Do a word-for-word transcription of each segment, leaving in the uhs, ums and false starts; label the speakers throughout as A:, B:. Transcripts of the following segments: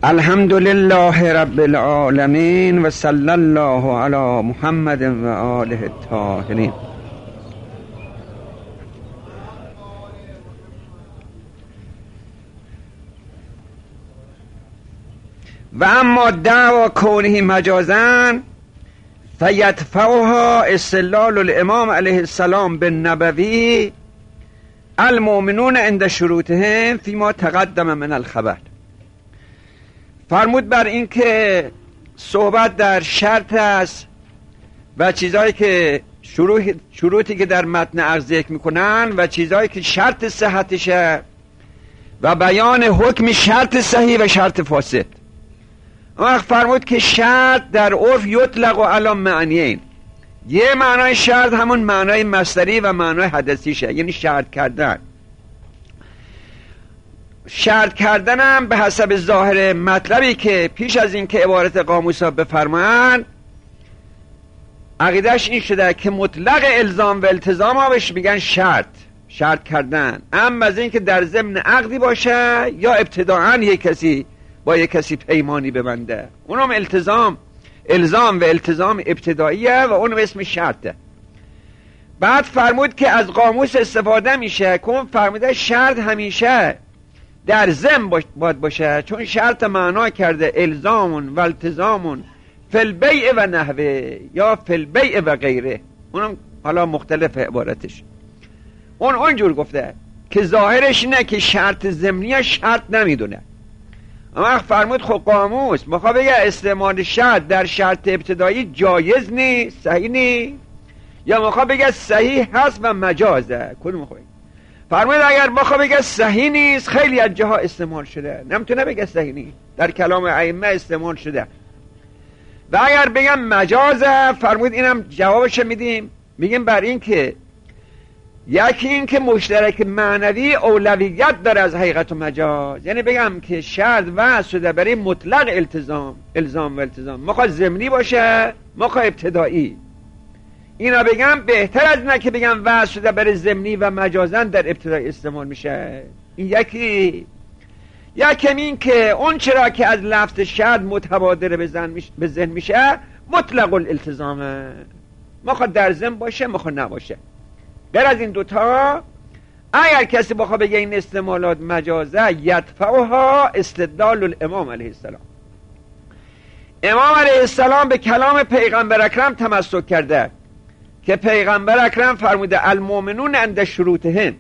A: الحمد لله رب العالمین و صلی الله علی محمد و آله الطاهرین. و اما دعوا کونه مجازا فیدفعها استدلال الامام علیه السلام بالنبوی المؤمنون عند شروطهم فیما تقدم من الخبر. فرمود بر این که صحبت در شرط است و چیزهایی که شروط شروطی که در متن عرض ذکر میکنن و چیزهایی که شرط صحتشه و بیان حکم شرط صحیح و شرط فاسد. اما فرمود که شرط در عرف یطلق علی معنیین. یه معنای شرط همون معنای مصدری و معنای حدثیشه، یعنی شرط کردن. شرط کردن هم به حسب ظاهر مطلبی که پیش از این که عبارت قاموس ها بفرمان عقیدش این شده که مطلق الزام و التزام ها بهش میگن شرط، شرط کردن. اما از این که در ضمن عقدی باشه یا ابتداعا یک کسی با یک کسی پیمانی ببنده، اونم التزام الزام و التزام ابتداییه و اونم اسم شرطه. بعد فرمود که از قاموس استفاده میشه که اون فرموده شرط همیشه در ضمن باید باشه، چون شرط معنا کرده الزامون و التزامون فی البیع و نحوه یا فی البیع و غیره. اونم حالا مختلف عبارتش. اون اونجور گفته که ظاهرش اینه که شرط ضمنی شرط نمیدونه. اما فرمود خب قاموس میخواد بگه استعمال شرط در شرط ابتدایی جایز نیست، صحیح نیست، یا میخواد بگه صحیح هست و مجازه؟ کدوم میخواد؟ فرمود اگر بخواد بگه صحیح نیست خیلی از جاها استعمال شده، نمیتونه بگه صحیح نیست، در کلام ائمه استعمال شده. و اگر بگم مجازه، فرمود اینم جوابش میدیم، میگیم بر این که یکی این که مشترک معنوی اولویت داره از حقیقت و مجاز، یعنی بگم که شرط وضع شده برای مطلق التزام الزام و التزام، مخواد ضمنی باشه مخواد ابتدایی. اینا بگم بهتر از اینه که بگم وضع شده برای ضمنی و مجازن در ابتدای استعمال میشه. این یکی یکم این که اون چرا که از لفظ شرط متبادر به ذهن میشه مطلق الالتزامه، مخواد در ضمن باشه مخواد نباشه. غیر از این دوتا اگر کسی بخواد بگه این استعمالات مجازه یدفعها استدلال الامام علیه السلام. امام علیه السلام به کلام پیغمبر اکرم تمسک کرده که پیغمبر اکرم فرموده المؤمنون عند شروطهم.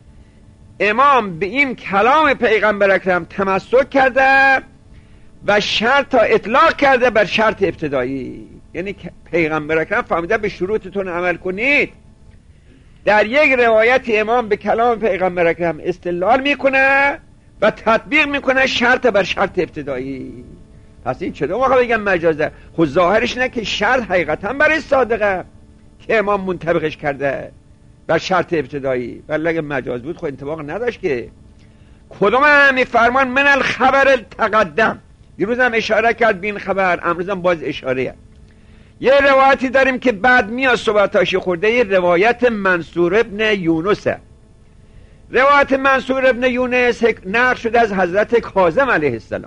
A: امام به این کلام پیغمبر اکرم تمسک کرده و شرط اطلاق کرده بر شرط ابتدایی، یعنی پیغمبر اکرم فرموده به شروطتون عمل کنید. در یک روایت امام به کلام پیغمبر اکرم استدلال میکنه و تطبیق میکنه شرط بر شرط ابتدایی. پس این چطور موقع بگم مجازه؟ خود ظاهرش نه که شرط حقیقتا برای صادقه که امام منطبقش کرده بر شرط ابتدایی، ولی اگه مجاز بود خود انطباق نداشت که. کدوم هم میفرمان من الخبر تقدم، دیروز هم اشاره کرد به این خبر، امروز هم باز اشاره. یه روایتی داریم که بعد میاد صحبتاشی خورده، یه روایت منصور ابن یونسه. روایت منصور ابن یونس نقل شده از حضرت کاظم علیه السلام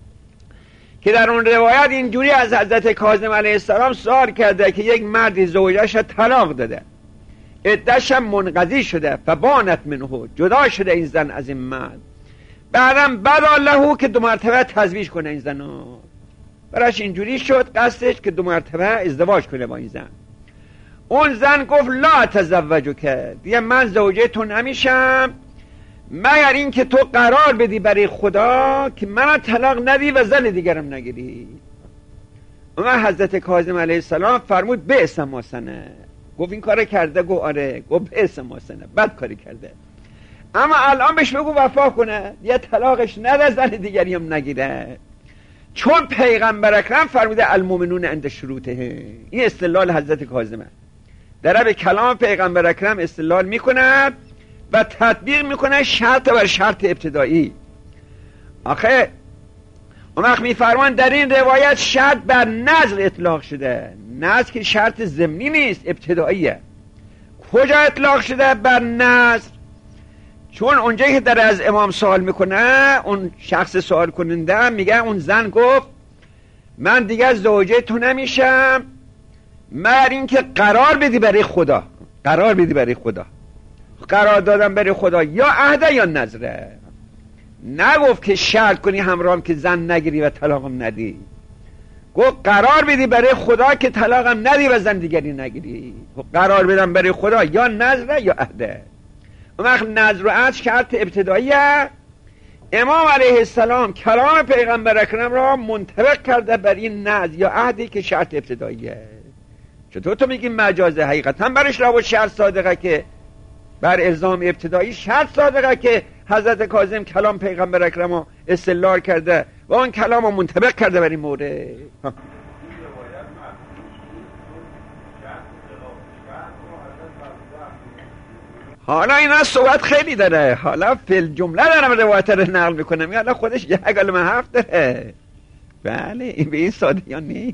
A: که در اون روایت اینجوری از حضرت کاظم علیه السلام سوال کرده که یک مردی زوجش طلاق داده، عدتش هم منقضی شده، فبانت منه، جدا شده این زن از این مرد، بعدم بدا له که دو مرتبه تزویج کنه این زنو. براش اینجوری شد قصدش که دو مرتبه ازدواج کنه با این زن. اون زن گفت لا تزوجو که دیگه من زوجه تو نمیشم مگر این که تو قرار بدی برای خدا که من طلاق ندی و زن دیگرم نگیری. اما حضرت کاظم علیه السلام فرمود بئس ما سنه. گفت این کار کرده؟ گفت آره. گفت بئس ما سنه، بد کاری کرده. اما الان بهش بگو وفا کنه، یه طلاقش نده زن دیگری هم نگیره، چون پیغمبر اکرم فرموده المؤمنون عند شروطه. این استدلال حضرت کاظمه، در به کلام پیغمبر اکرم استدلال میکنه و تطبیق میکنه شرط بر شرط ابتدایی. آخه اون وقت میفرمان در این روایت شرط بر نظر اطلاق شده، نظر که شرط ضمنی نیست، ابتداییه. کجا اطلاق شده بر نظر؟ چون اونجایی که داره از امام سوال میکنه، اون شخص سوال کننده میگه، اون زن گفت من دیگه زوجه تو نمیشم مگر اینکه قرار بدی برای خدا، قرار بدی برای خدا. قرار دادم برای خدا یا عهده یا نظره. نگفت که شرط کنی همراهم که زن نگیری و طلاقم ندی، گفت قرار بدی برای خدا که طلاقم ندی و زن دیگری نگیری. قرار بدم برای خدا یا نظره یا عهده. اون وقت نظر و عهد شرط ابتداییه. امام علیه السلام کلام پیغمبر اکرم را منطبق کرده بر این نظر یا عهدی که شرط ابتداییه. چطور تو میگی مجازه؟ حقیقتا برش را و شرط صادقه که بر الزام ابتدایی شرط صادقه که حضرت کاظم کلام پیغمبر اکرم را استدلال کرده و اون کلام را منطبق کرده بر این مورد. حالا اینا صحبت خیلی داره، حالا فی جمله دارم روایت رو نقل میکنم، حالا خودش یک کلمه حرف داره. بله این به این ساده یا نه.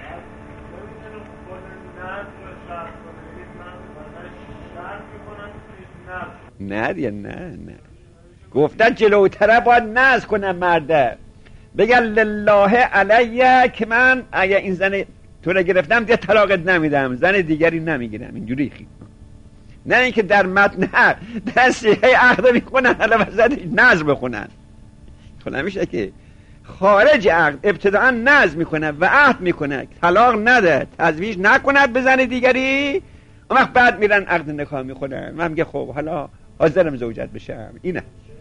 A: نه دیگه نه نه گفتن جلوتره باید ناز کنم مرده، بگن لله علیه که من اگه این زن تو رو گرفتم دیگه طلاقت نمیدم، زن دیگری نمیگیرم. اینجوری خیلی نه اینکه در متن نه در صحیح عقد میخونن حالا وسطش نظر بخونن. خب نمیشه که خارج عقد ابتداء نظر میکنه و عهد میکنه طلاق نده، تزویج نکند به زن دیگری، اون وقت بعد میرن عقد نکاح میکنن. من میگه خب حالا حاضرم زوجت بشم. اینه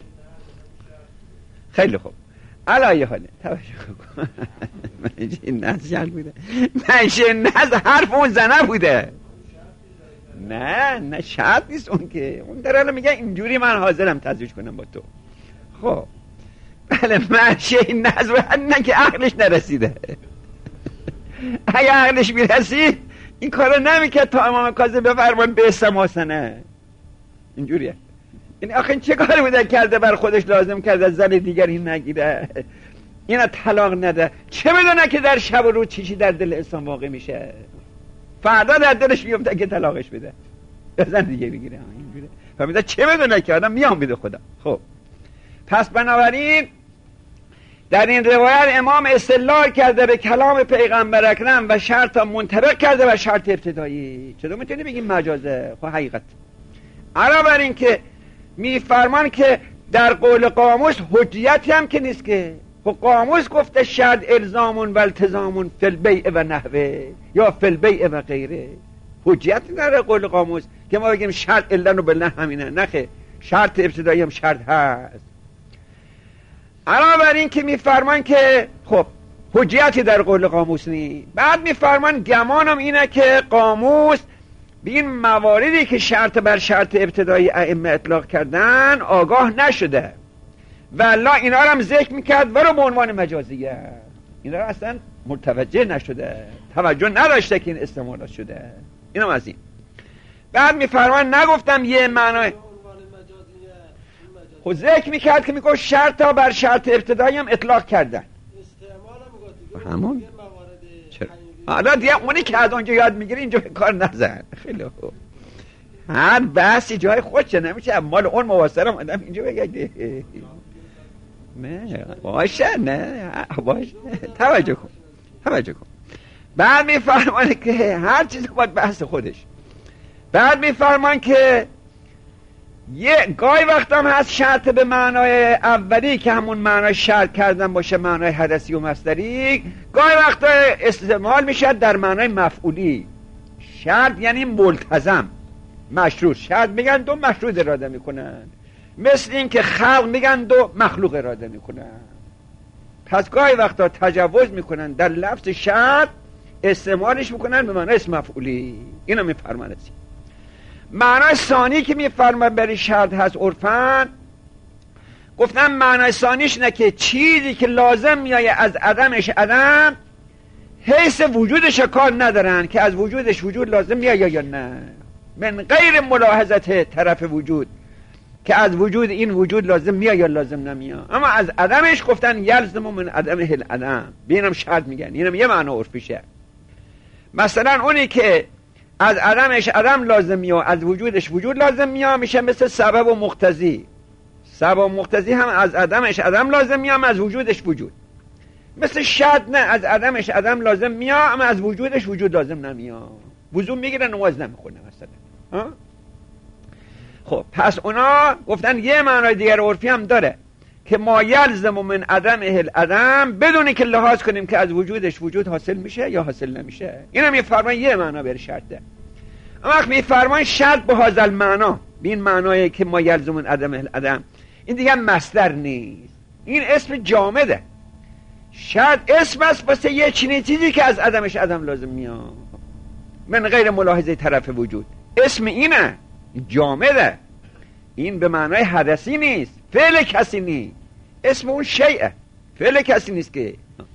A: خیلی خوب. علایه حاله توجه کن منشه نظر جل بوده، منشه نظر حرف اون زنه بوده. نه نه شرط نیست اون که اون در حالا میگه اینجوری من حاضرم تزویج کنم با تو. خب بله منشه این نظر نه که عقلش نرسیده. اگه عقلش میرسید این کارو نمیکرد تا امام کاظم بفرمان به استماسنه. اینجوریه. این آخه چه کاری بوده کرده بر خودش لازم کرده زن دیگری نگیره، اینا طلاق نده، چه بدونه که در شب و روز چیزی در دل انسان واقع میشه، فردا در دلش میفته که طلاقش بده زن دیگه بگیره. اینجوریه فهمیده چه بدونه که آدم میام بده خدا. خب پس بنابراین در این روایت امام استدلال کرده به کلام پیغمبر اکرم و شرط منطبق کرده و شرط ابتدایی. چطور میتونی بگیم مجازه؟ خب حقیقت علاوه بر این که میفرمان که در قول قاموس حجیتی هم که نیست که. خب قاموس گفته شرط الزامون و التزامون فی البیع و نحوه یا فی البیع و غیره. حجیتی نداره قول قاموس که ما بگیم شرط علن و بالله همینه. نخه شرط ابتدایی هم شرط هست. علاوه بر این که میفرمان که خب حجیتی در قول قاموس نیست. بعد میفرمان گمانم اینه که قاموس به این مواردی که شرط بر شرط ابتدایی ائمه اطلاق کردن آگاه نشده و الله اینا رو هم ذکر میکرد ولو به عنوان مجازیه. اینا رو اصلا متوجه نشده، توجه نداشته که این استعمالات شده. اینم از این. بعد میفرمان نگفتم یه معنای خود ذکر میکرد که میگفت شرط ها بر شرط ابتدایی هم اطلاق کردن. همون چرا؟ حالا دیگه اونی که از اونجا یاد میگیری اینجا کار نزن. خیلی خوب. هر بحثی جای خودشه، نمیشه مال اون مواسرم آدم اینجا بگه نه باشه نه باشه. توجه کن توجه کن. بعد میفرمانه که هر چیزی باید بحث خودش. بعد میفرمان که یه گاهی وقت هم هست شرط به معنای اولی که همون معنای شرط کردن باشه، معنای حدثی و مصدری. گاهی وقت استعمال میشه در معنای مفعولی. شرط یعنی ملتزم، مشروط. شرط میگن دو مشروط اراده میکنن، مثل این که خلق میگن دو مخلوق اراده میکنن. پس گاهی وقتا تجاوز میکنن در لفظ شرط، استعمالش میکنن به معنای اسم مفعولی. اینو میفرمانه. معنای ثانی که میفرمه برای شرط هست عرفاً، گفتم معنای ثانیش نه که چیزی که لازم میایه از عدمش عدم، حیث وجودش کار ندارن که از وجودش وجود لازم میایه یا نه، من غیر ملاحظت طرف وجود که از وجود این وجود لازم میایه یا لازم نمیایه. اما از عدمش گفتن یلزم من عدمه العدم. بینم شرط میگن. اینم یه معنی عرفیشه. مثلا اونی که از عدمش عدم لازم میاد، از وجودش وجود لازم میاد، میشه مثل سبب و مقتضی. سبب مقتضی هم از عدمش عدم لازم میام، از وجودش وجود. مثل شرط نه، از عدمش عدم لازم میام، اما از وجودش وجود لازم نمیام. وضو میگیره نماز نمیخونه مثلا. ها؟ خب پس اونا گفتن یه معنای دیگر عرفی هم داره که ما یلزم من عدم اهل عدم، بدونی که لحاظ کنیم که از وجودش وجود حاصل میشه یا حاصل نمیشه. اینم میفرمان یه معنا بر شرطه. اما وقت میفرمان شرط به هذا معنا، به این معنایی که ما یلزم من عدم اهل عدم، این دیگه مصدر نیست، این اسم جامده. شرط اسم است واسه یه چنین چیزی که از عدمش عدم لازم میاد، من غیر ملاحظه طرف وجود. اسم اینه، جامده. این به معنای حدثی نیست، فعل کسی نیست، اسم اون شیعه، فعل کسی نیست که.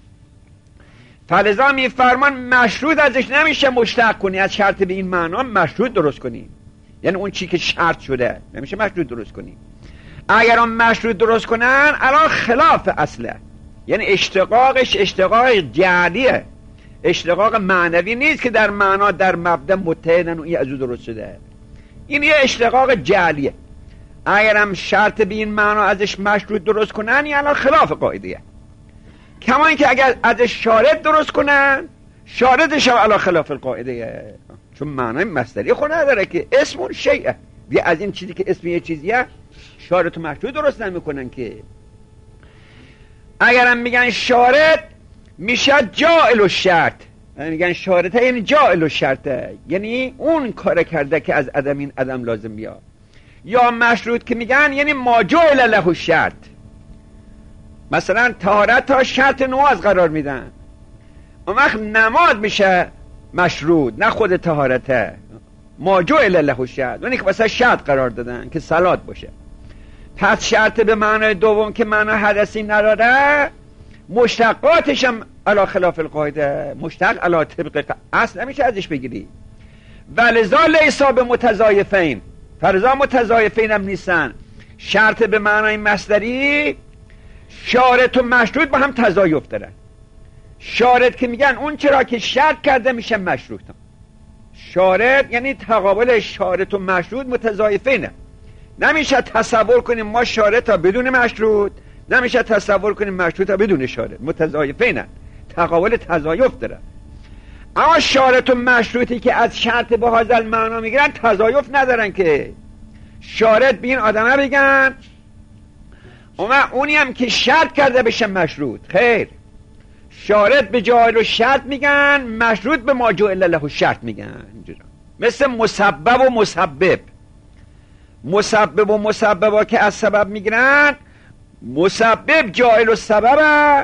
A: فلذا میفرمان مشروط ازش نمیشه مشتق کنی، از شرط به این معنا مشروط درست کنی، یعنی اون چی که شرط شده نمیشه مشروط درست کنی. اگر اون مشروط درست کنن الان خلاف اصله، یعنی اشتقاقش اشتقاق جعلیه، اشتقاق معنوی نیست که در معنا در مبدا متحدن و این از او درست شده. این یه اشتقاق جعلیه. اگرم شرط به این معنا ازش مشروط درست کنن یعنی الان خلاف قاعدهه. کما اینکه اگر ازش شارط درست کنن شارطش هم الان خلاف القاعدهه، چون معنای مصدری خود نداره که اسم اون شیء. بیا از این چیزی که اسم یه چیزیه شارط و مشروط درست نمیکنن که. اگرم میگن شارط میشه جائل الشرط، میگن شارطه یعنی جائل الشرطه، یعنی اون کار کرده که از عدم این عدم لازم بیاد. یا مشروط که میگن یعنی ما جعل له الشرط، مثلا طهارت تا شرط نماز قرار میدن، اون وقت نماز میشه مشروط نه خود طهارته، ما جعل له الشرط، یعنی که واسه شرط قرار دادن که صلات باشه. پس شرط به معنای دوم که معنای حدثی نداره مشتقاتش هم علا خلاف القاعده، مشتق علا طبق اصل نمیشه ازش بگیری. ولذا لیسا به متضایفین، فرضا متضایفین هم نیستن. شرط به معنای مصدری شارط و مشروط با هم تضایف دارن. شارط که میگن اون چرا که شرط کرده میشه مشروط، شارط یعنی تقابل شارط و مشروط متضایفینه. نمیشه تصور کنیم ما شارط ها بدون مشروط، نمیشه تصور کنیم مشروط ها بدون شارط، متضایفینه، تقابل تضایف داره. اما شارط و مشروطی که از شرط به هذا المعنا میگیرن تضایف ندارن که. شارط به این آدمه بگن اما اونی هم که شرط کرده بشه مشروط، خیر. شارط به جائل و شرط میگن، مشروط به ما جعل له الشرط میگن. مثل مسبب و مسبب، مسبب و مسببا که از سبب میگیرن، مسبب جائل و سببه،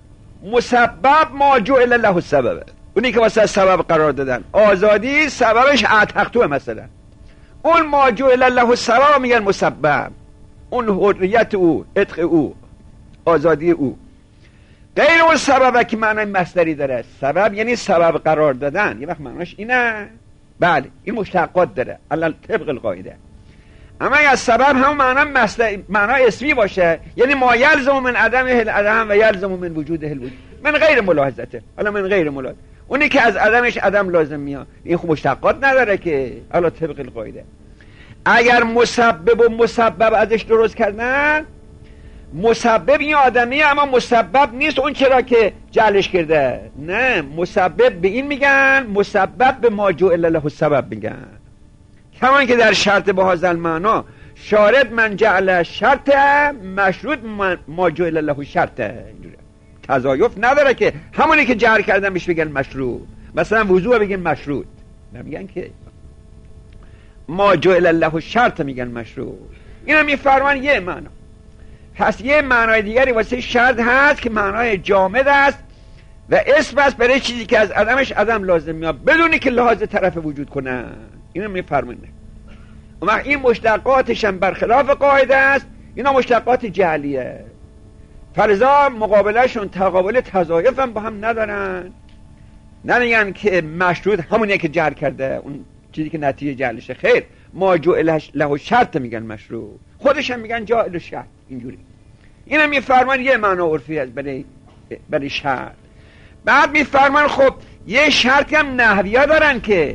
A: مسبب ما جعل له السببه، اونی که واسه سبب قرار دادن. آزادی سببش اعتقتوه مثلا، اون ما جعل له السبب میگن مسبب، اون حریت او، عتق او، آزادی او. غیر اون سببه که معنی مصدری داره، سبب یعنی سبب قرار دادن، یه وقت معناش اینه. بله این مشتقات داره علل طبق القاعده. اما اگر سبب هم معنی مصدر، معنی اسمی باشه، یعنی ما یلزم من عدم العدم و یلزم من وجود الوجود، من غیر ملاحظته. حالا من غیر ملاحظ، اونی که از عدمش عدم لازم میاد، این خب مشتقات نداره که علل طبق القاعده. اگر مسبب و مسبب ازش درست کردن، مسبب این آدمیه اما مسبب نیست اون چرا که جعلش کرده، نه، مسبب به این میگن، مسبب به ما جعل له السبب میگن. کمان که در شرط به هذا المعنا شارط من جعل شرط، مشروط ما جعل له الشرط، تضایف نداره که. همونی که جعل کردن بهش بگن مشروط، مثلا وضوء بگن مشروط، نمیگن که ما جعل له الشرط میگن مشروط. اینا میفرمان یه معنا. پس یه معنای دیگری واسه شرط هست که معنای جامد است و اسم است برای چیزی که از عدمش عدم لازم میاد بدونی که لحاظ طرف وجود کنن. اینو میفرمونه. اما این مشتقاتش هم برخلاف قاعده است، اینا مشتقات جعلیه. فرضا مقابلشون تقابل تضایف هم با هم ندارن. نمیگن که مشروط همونیه که جعل کرده، اون چیزی که نتیجه جعلشه، خیر، ما جعل له شرط میگن مشروط، خودش هم میگن جعل شرط. اینجوری اینا میفرمان یه معنا عرفی است برای برای شرط. بعد میفرمان خب یه شرطی هم نحوی‌ها دارن که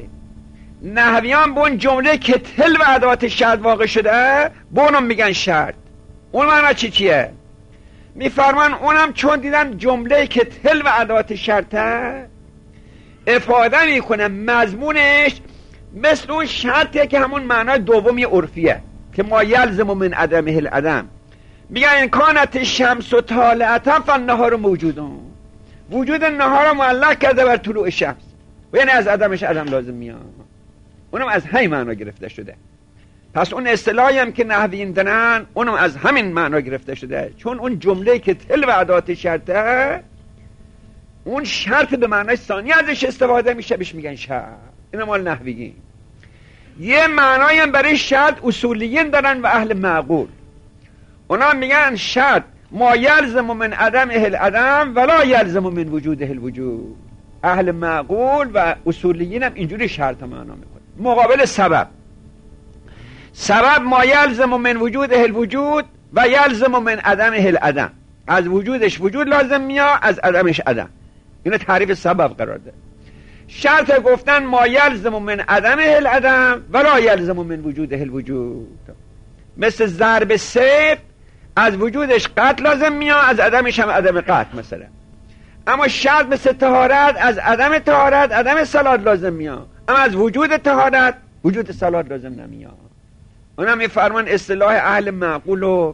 A: نحویان به اون جمله که تل و ادوات شرط واقع شده به اونم میگن شرط. اون معنا چی چیه؟ میفرمان اونم چون دیدن جمله که تل و ادوات شرطه افاده میکنه مضمونش مثل اون شرطه که همون معنای دومی عرفیه که ما یلزم من عدمه العدم. میگن این کانت شمس و طالعتا فالنهار موجودون، وجود نهار معلق کرده بر طلوع شمس و یعنی از عدمش عدم لازم میاد. اونم از همین معنا گرفته شده. پس اون اصطلاحی هم که نحویین دارن اونم از همین معنا گرفته شده، چون اون جمله که تل و ادات شرطه اون شرط به معنای ثانی ازش استفاده میشه بهش میگن شرط. این مال نحویین. یه معنایی هم برای شرط اصولیین دارن و اهل معقول. اونا میگن شرط ما یلزم من عدم اهل عدم ولا یلزم من وجود اهل وجود. اهل معقول و اصولیین هم اینجوری شرط معنا میکنه. مقابل سبب، سبب ما یلزم من وجود اهل وجود و یلزم من عدم اهل عدم. از وجودش وجود لازم میاد، از عدمش عدم. اینو تعریف سبب قرار ده. شرط گفتن ما یلزم من عدم اهل عدم ولا یلزم من وجود اهل وجود. مثل ضرب سیف از وجودش قطع لازم میاد، از عدمش هم عدم قطع مثلا. اما شرط مثل طهارت از عدم طهارت عدم صلات لازم میاد، اما از وجود طهارت وجود صلات لازم نمیاد. اونم میفرمان اصطلاح اهل معقول و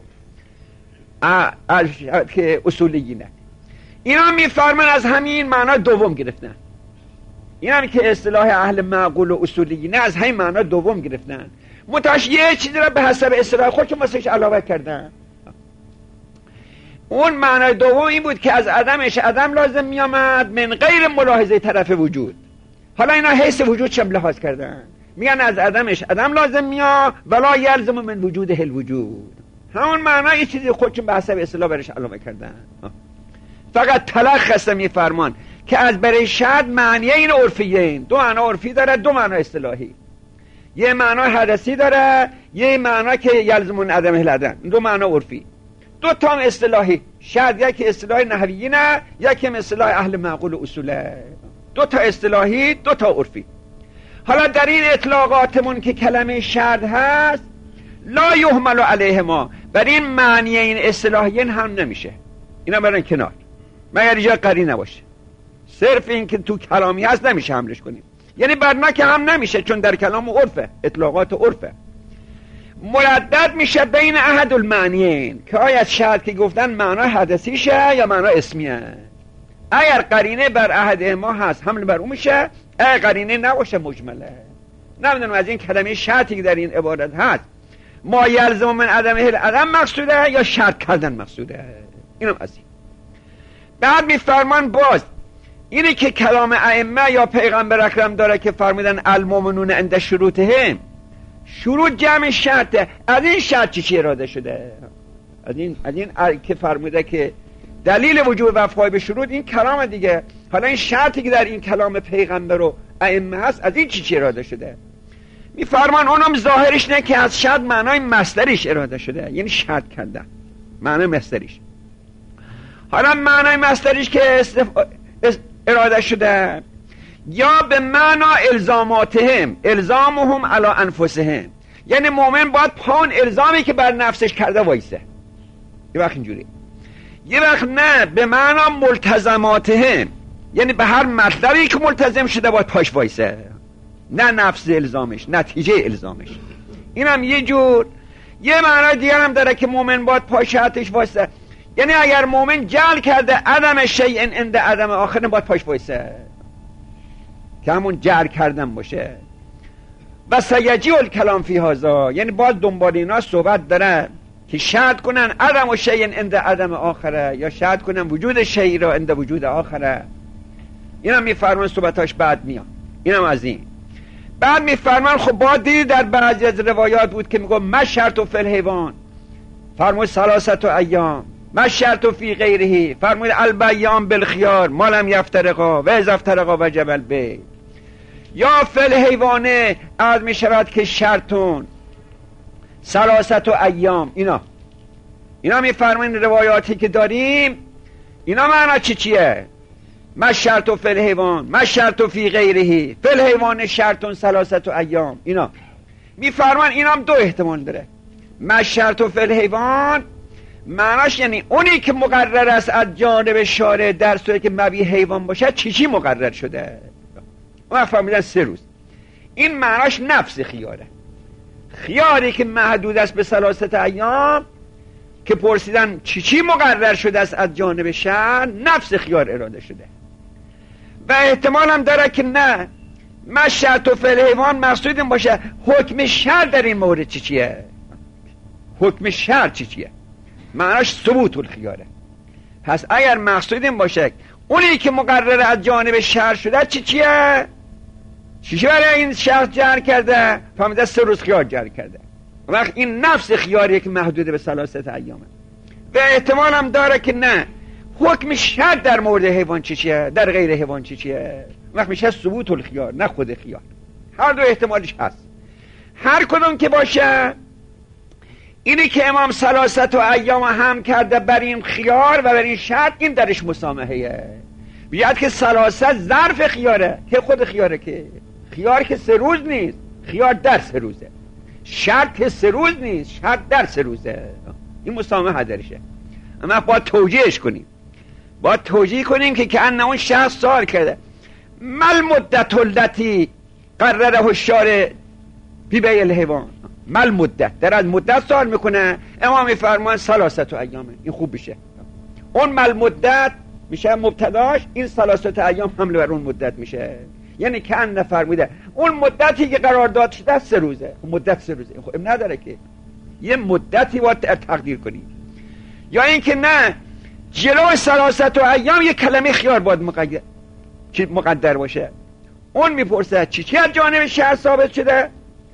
A: که اصولیینه. اینا میفرمان از همین معنا دوم گرفتن. این هم که اصطلاح اهل معقول و اصولیینه از همین معنا دوم گرفتن، متاش یه چیزی را به حسب اصطلاح خودشون واسش علاوه کردن. اون معنای دوم این بود که از عدمش عدم لازم میامد من غیر ملاحظه طرف وجود. حالا اینا حیث وجود چم لحاظ کردن، میگن از عدمش عدم لازم میاد ولا یلزم من وجود هل وجود. همون معنای یه چیزی خودشون به حسب اصطلاح برش علاوه کردن. فقط تلخص میفرمان که از برای شرط معنی این عرفیین، دو معنا عرفی داره، دو معنا اصطلاحی. یه معنا حدثی داره، یه معنا که یلزم من عدم اهل عدم. دو معنا عرفی، دو تا اصطلاحی. شرط یکی اصطلاح نحویینه، یکی اصطلاح اهل معقول و اصوله. دو تا اصطلاحی، دو تا عرفی. حالا در این اطلاقاتمون که کلمه شرط هست لا یحمل علیه ما، بر این معنی این اصطلاحیین هم نمیشه. اینا برن کنار مگر اینجا قرینه باشه. صرف این که تو کلامی هست نمیشه حملش کنیم، یعنی برنا که هم نمیشه، چون در کلام عرفه، اطلاقات عرفه. مردد میشه بین احد المعنیین که آیا از شرط که گفتن معنا حدثیشه یا معنا اسمیه. اگر قرینه بر احد ما هست حمل بر اون میشه، اگر قرینه نباشه مجمله. نمیدونم از این کلمه شرطی که در این عبارت هست ما یلزم من عدم اهل عدم مقصوده یا شرط کردن مقصوده. اینم از این. بعد میفرمان باز اینه که کلام ائمه یا پیغمبر اکرم داره که فرمودن المؤمنون عند شروطهم، شروط جمع شرطه. از این شرط چی چی اراده شده؟ از این از این که فرموده که دلیل وجوب وفای به شروط این کلام دیگه. حالا این شرطی که در این کلام پیغمبر و ائمه هست از این چی چی اراده شده؟ میفرمان اونم ظاهرش نه که از شرط معنای مصدریش اراده شده، یعنی شرط کردن معنای مصدریش. حالا معنای مصدریش که استف... اراده شده یا به معنا الزاماتهم الزامهم علی انفسهم، یعنی مؤمن باید پاون الزامی که بر نفسش کرده وایسه. یه وقت اینجوری، یه وقت نه به معنا ملتزماتهم، یعنی به هر مطلبی که ملتزم شده باید پاش وایسه، نه نفس الزامش، نتیجه الزامش. اینم یه جور. یه معنای دیگر هم داره که مؤمن باید پاش حتش وایسه، یعنی اگر مؤمن جعل کرده عدم شیء عند عدم آخر باید پاش وایسه، که همون جعل کردن باشه. و سیجی الکلام فی هذا، یعنی باید دنبال اینا صحبت داره که شرط کنن عدم و شیء عند عدم آخره یا شرط کنن وجود شیء را عند وجود آخره. اینم میفرمان صحبتاش بعد میاد. اینم از این. بعد میفرمان خب باید دیدی در بعضی از روایات بود که میگه ما شرط فی الحیوان، فرمود ثلاثه ایام، ما شرط فی غیره، فرمود البیان بالخيار ما لم یفترقا و اذا افترقا وجب البیع. یا فی الحیوانه عرض میشود که شرطون ثلاثه ایام. اینا اینا میفرمین روایاتی که داریم اینا معنا چی چیه؟ ما شرط فی الحیوان، ما شرط فی غیره، فی الحیوان شرطون ثلاثه ایام. اینا میفرمان اینام دو احتمال داره. ما شرط فی الحیوان معناش یعنی اونی که مقرر است از جانب شارع در صورتی که مبیح حیوان باشه چی چی مقرر شده. اون فهمیدن سه روز. این معناش نفس خیاره. خیاری که محدود است به ثلاثت ایام که پرسیدن چی چی مقرر شده است از جانب شرع، نفس خیار اراده شده. و احتمال هم داره که نه مشرط و فعل حیوان مقصود این باشه حکم شرع در این مورد چی چیه، حکم شرع چی چیه، معناش ثبوت الخیاره. پس اگر مقصود این باشه اونی که مقرر از جانب شرع شده چی چیه، چی چی برای این شخص جر کرده، فهمیده سه روز خیار جر کرده. وقت این نفس خیاریه که محدود به ثلاثت ایامه. و احتمال هم داره که نه حکم شرع در مورد حیوان چی چیه، در غیر حیوان چی چیه. وقت میشه ثبوت الخیار نه خود خیار. هر دو احتمالش هست. هر کدوم که باشه اینی که امام ثلاثت و ایام هم کرده بر این خیار و بر این شرط، این درش مسامحه. بیاد که ثلاثت ظرف خیاره که خود خیاره، که خیار که سه روز نیست، خیار در سه روزه. شرط که سه روز نیست، شرط در سه روزه. این مسامحه درشه. اما باید توجیهش کنیم، باید توجیه کنیم که کأنه اون شخص سوال کرده مل مدت التی قرره الشارع فی بیع الحیوان، مل مدت، در از مدت سوال میکنه. امام میفرمان ثلاثت و ایامه. این خوب بشه. اون مل مدت میشه مبتداش، این ثلاثت ایام حمله بر اون مدت میشه. یعنی کأنه فرموده اون مدتی که قرار داد شده سه روزه، مدت سه روزه. خب نداره که یه مدتی باید تقدیر کنی. یا اینکه نه جلو ثلاثت و ایام یه کلمه خیار باید مقدر که مقدر باشه. اون میپرسه چی چی از جانب شرع ثابت شده؟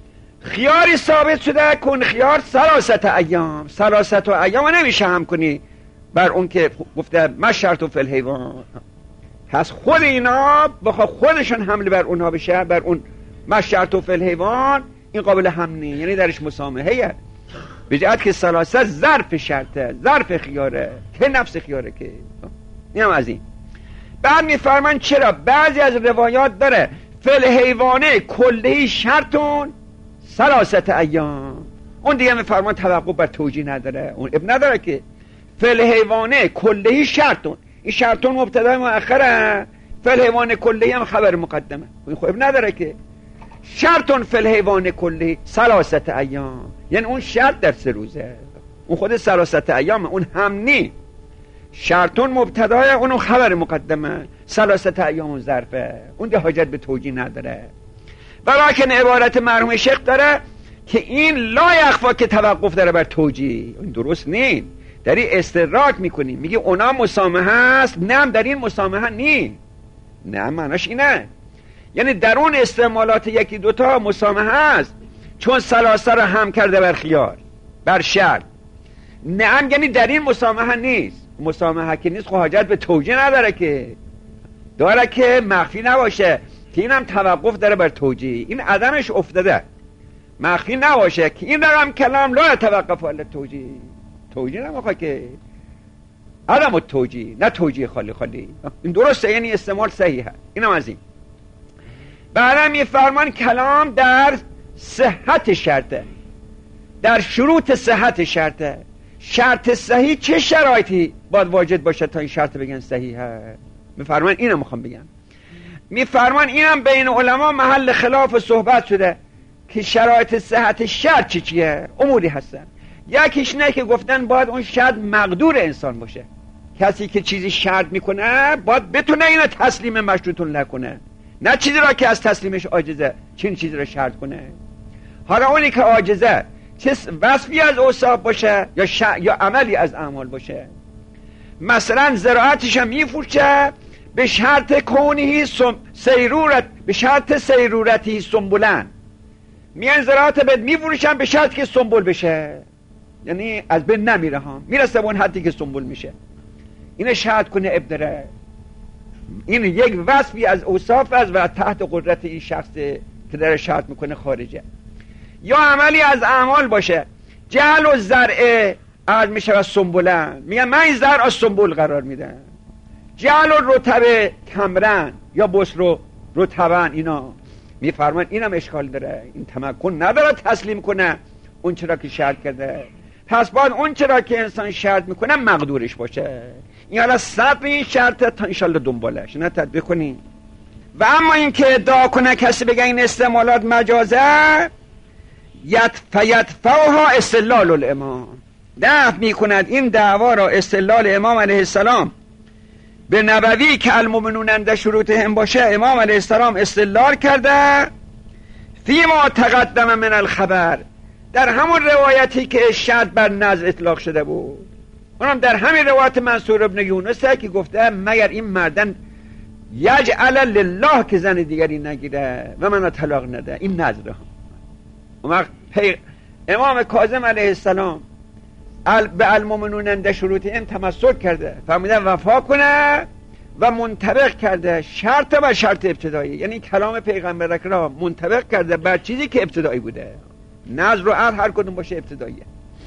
A: خیاری ثابت شده کن خیار ثلاثت ایام. ثلاثت و ایام نمیشه هم کنی بر اون که گفته مشرط و فی الحیوان. پس خود اینا بخوا خودشون حمله بر اونها بشه، بر اون مشرط و فی الحیوان، این قابل حمل نیست. یعنی درش مسامحه. به جهت که ثلاثت ظرف شرطه، ظرف خیاره که نفس خیاره. که این هم از این. بعد میفرمان چرا بعضی از روایات داره فی الحیوانه کلهی شرطون ثلاثت ایام، اون دیگه میفرمان توقف بر توجیه نداره. اون اب نداره که فی الحیوانه کلهی شرطون، این شرطون مبتدا مؤخره، فی الحیوانه کلهی هم خبر مقدمه. این خب اب نداره که شرطون فی الحیوانه کلهی ثلاثت ایام، یعنی اون شرط در سه روزه. اون خود ثلاثت ایام، اون هم نی شرطون مبتدای، اون خبر مقدمه، ثلاثت ایام ظرفه. اون دیگه حاجت به توجیه نداره. ولیکن عبارت مرحوم شیخ داره که این لا یخفا که توقف داره بر توجیه. این درست نیست. داری استدراک میکنی، میگی اونا مسامحه است، نه در این مسامحه نیست. نه معناش اینه، یعنی در اون استعمالات یکی دوتا مسامحه است، چون ثلاثه رو هم کرده بر خیار بر شرط. نه یعنی در این مسامحه نیست. مسامحه که نیست خب حاجت به توجیه نداره، که داره که مخفی نباشه که اینم توقف داره بر توجیه. این عدمش افتاده، مخفی نباشه که این رقم کلام لا توقف علی توجیه. توجیه نمیخواد که عدم التوجیه، نه توجیه خالی خالی. این درسته، یعنی استعمال صحیحه. اینم از این. بعدم میفرمان کلام در صحت شرطه، در شروط صحت شرطه. شرط صحیح چه شرایطی باید واجد باشه تا این شرط بگن صحیحه؟ میفرمان اینم میخوام بگم. میفرمان اینم بین علما محل خلاف و صحبت شده که شرایط صحت شرط چی چیه؟ اموری هستن. یکیش نه که گفتن باید اون شرط مقدور انسان باشه، کسی که چیزی شرط میکنه باید بتونه اینو تسلیم مشروطون نکنه، نه چیزی را که از تسلیمش عاجزه چین چیزی را شرط کنه. حالا اونی که عاجزه چه وصفی از اوصاف باشه یا ش... یا عملی از اعمال باشه. مثلا زراعتش هم میفروشه به شرط کونهی سم... سیرورت به شرط سیرورتی سنبولن، میان زراعت بد میفروشن به شرط که سنبول بشه، یعنی از بین نمیره ها، میرسه به اون حدی که سنبول میشه. اینه شرط کنه ابدره. این یک وصفی از اوصاف است و تحت قدرت این شخص که داره شرط میکنه خارجه. یا عملی از اعمال باشه، جعل و زرع از میشه از سنبولن، میگن من این زرع از سنبول قرار میدم. جعل و رطب کمرن یا بسر و رطبن، اینا میفرمان اینم اشکال داره، این تمکن نداره تسلیم کنه اون چرا که شرط کرده. پس باید اون چرا که انسان شرط میکنه مقدورش باشه. این حالا صدر این شرطه تا انشالله دنبالش نه تطبیق کنیم. و اما این که ادعا کنه کسی بگه این استعمالات مجازه، فیدفعها استدلال الامام، دفع میکند این دعوا را استدلال امام علیه السلام به نبوی که المؤمنون عند شروطهم باشه. امام علیه السلام استدلال کرده فیما تقدم من الخبر، در همون روایتی که شرط بر نزع اطلاق شده بود، اونم در همین روایت منصور ابن یونسه که گفته مگر این مردن یجعل لله که زن دیگری نگیره و من طلاق نده، این نظره هم. اون پی... امام کاظم علیه السلام به المؤمنون عند شروطهم تمسک کرده، فهمیده وفا کنه و منطبق کرده شرط و شرط ابتدایی، یعنی کلام پیغمبر اکرم منطبق کرده بر چیزی که ابتدایی بوده. نظر و عهد هر کدوم باشه ابتداییه.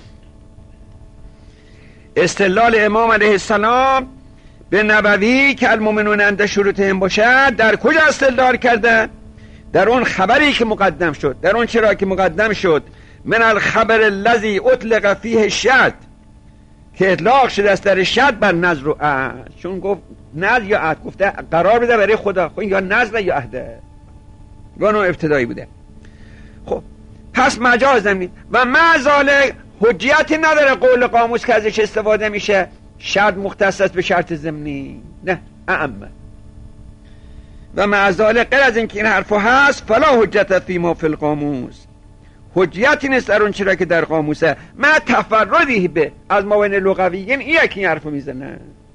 A: استدلال امام علیه السلام به نبوی که المؤمنون عند شروطهم باشه در کجا استدلال کرده؟ در اون خبری که مقدم شد، در اون چرا که مقدم شد من الخبر الذی اطلق فیه شرط، که اطلاق شده است در شرط بر نظر و عهد. چون گفت نظر یا عهد، گفته قرار بده برای خدا، خب یا نظر یا عهده، گونه ابتدایی بوده. خب پس مجاز نمید و معذاله حجیتی نداره قول قاموس که ازش استفاده میشه شرط مختص است به شرط ضمنی، نه اعمه. و معذاله غیر از اینکه این حرفو هست فلا حجت فیما فی القاموس، حجیتی نیست در اون چرا که در قاموسه. ما تفردی به از ما بین لغویین این یکی حرفو میزنه.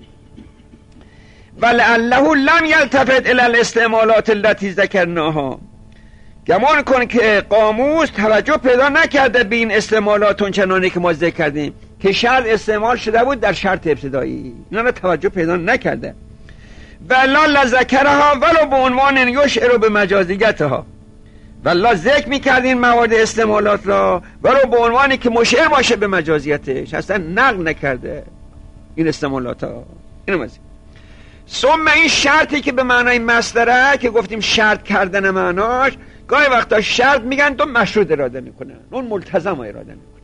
A: ولعله لم یلتفت الی الاستعمالات التي ذکرناها، گمان کن که قاموس توجه پیدا نکرده به این استعمالات اون چنانی که ما ذکر کردیم که شرط استعمال شده بود در شرط ابتدایی، اینا رو توجه پیدا نکرده. ولا لذکرها ولو به عنوان یشعر به مجازیتها، والله ذکر میکرد این موارد استعمالات را ولو به عنوانی که مشعر باشه به مجازیتش، اصلا نقل نکرده این استعمالات ها. اینو مزید ثم این شرطی که به معنای مصدره که گفتیم شرط کردن معناش، گاهی وقتا شرط میگن تو مشروط اراده میکنن، اون ملتزم اراده میکنن.